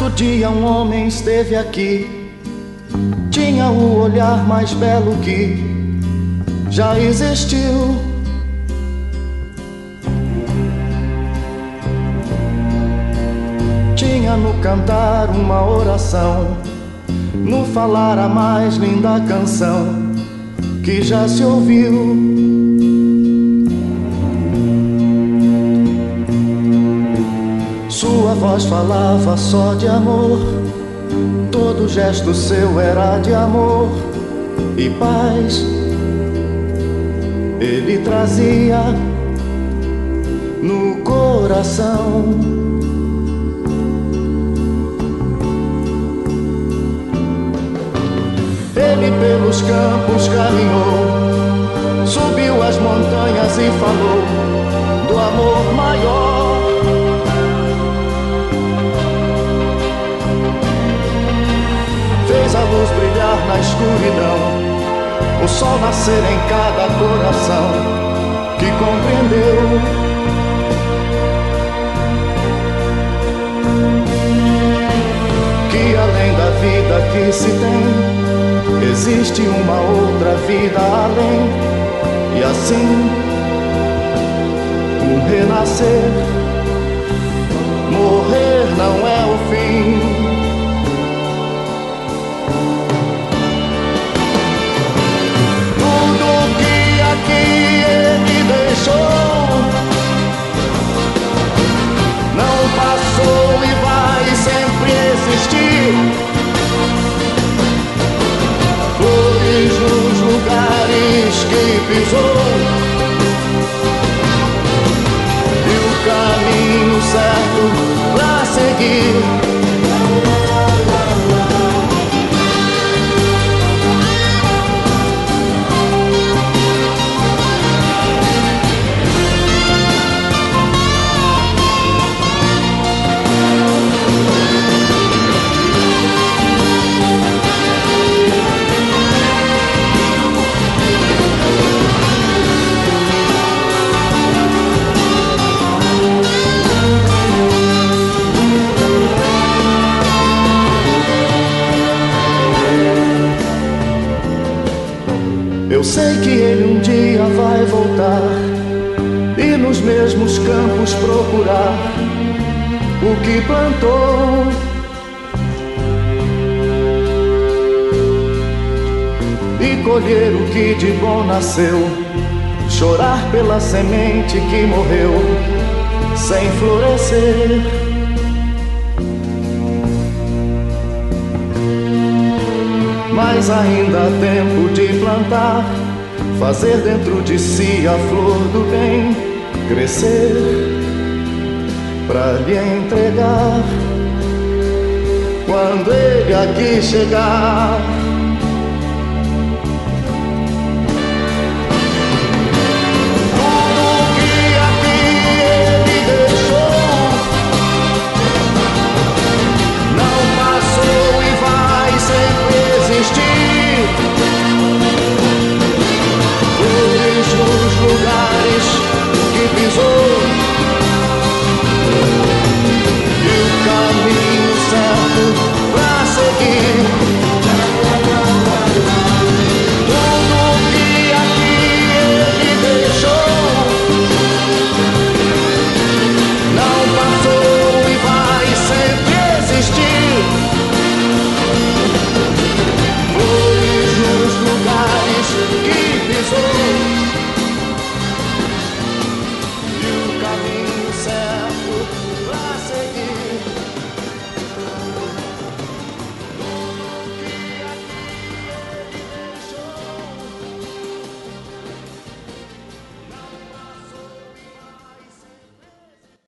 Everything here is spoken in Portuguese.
Certo dia um homem esteve aqui, tinha o olhar mais belo que já existiu. Tinha no cantar uma oração, no falar a mais linda canção que já se ouviu. Sua voz falava só de amor, todo gesto seu era de amor e paz. Ele trazia no coração. Ele pelos campos caminhou, subiu as montanhas e falou do amor maior. Fez a luz brilhar na escuridão, o sol nascer em cada coração que compreendeu. Que além da vida que se tem, existe uma outra vida além. E assim, um renascer, morrer não é o fim. Que ele deixou não passou e vai sempre existir. Flores nos lugares que pisou e o caminho certo pra seguir. Eu sei que ele um dia vai voltar e nos mesmos campos procurar o que plantou. E colher o que de bom nasceu, chorar pela semente que morreu sem florescer. Mas ainda há tempo de plantar, fazer dentro de si a flor do bem crescer, pra lhe entregar quando ele aqui chegar. Tudo que aqui ele deixou não passou e vai sempre existir. Flores nos lugares